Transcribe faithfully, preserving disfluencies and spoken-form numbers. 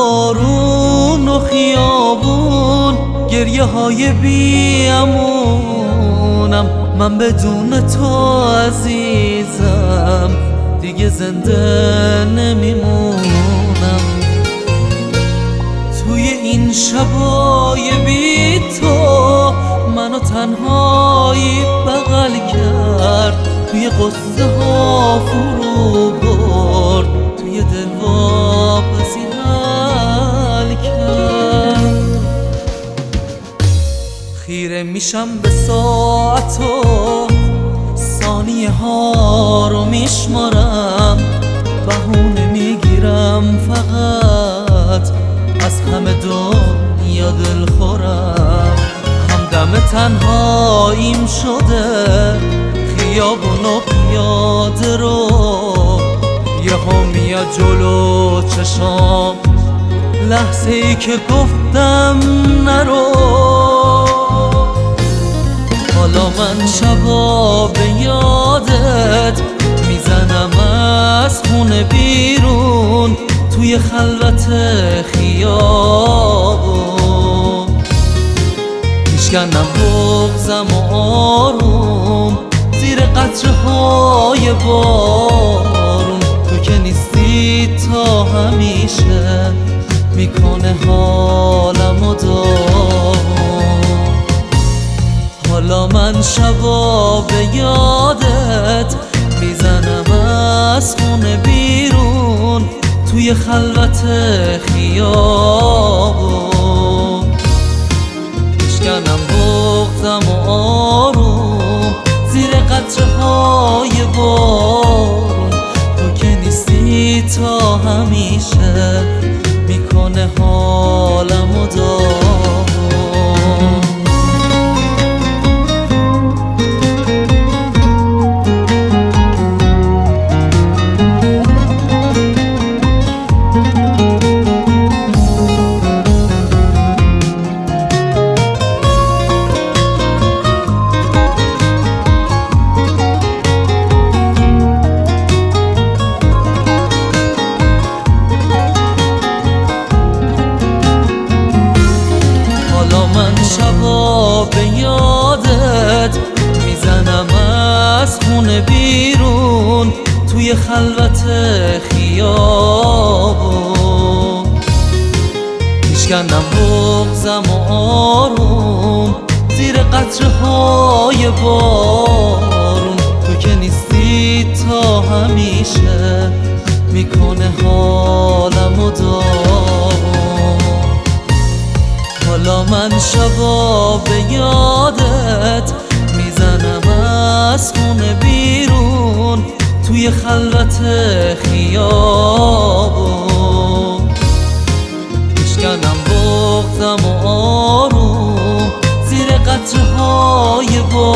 بارون و خیابون، گریه های بیامونم. من بدون تو عزیزم دیگه زنده نمیمونم. توی این شبای بی تو منو تنهایی بغل کرد، توی قصه ها فرو برد، توی دل واپسی حل کرد. خیره میشم به ساعت و ثانیه ها رو میشمارم، بهونه میگیرم فقط از همه دنیا دل خورم. همدم تنهاییم شده خیابون و پیاده رو، یهو میاد جلو چشام لحظه ای که گفتم نرو. حالا من شبا به یادت میزنم از خونه بیرون، توی خلوت خیابون میشکنم بغضم و آروم زیر قطره های بارون. تو که نیستی تا همیشه میکنه حالم و داغون. حالا من شبا به یادت میزنم از خونه بیرون، توی خلوت خیابون میشکنم بغضم و آروم زیر قطره های بارون. تو که نیستی تا همیشه میکنه حالم و داغون. شبا به یادت میزنم از خونه بیرون، توی خلوت خیابون میشکنم بغضم و آروم زیر قطره های بارون. تو که نیستی تا همیشه میکنه حالم و داغون. حالا من شبا به یادت میزنم از خونه بیرون، توی خلوت خیابون میشکنم بغضم و آروم زیر قطره های بارون.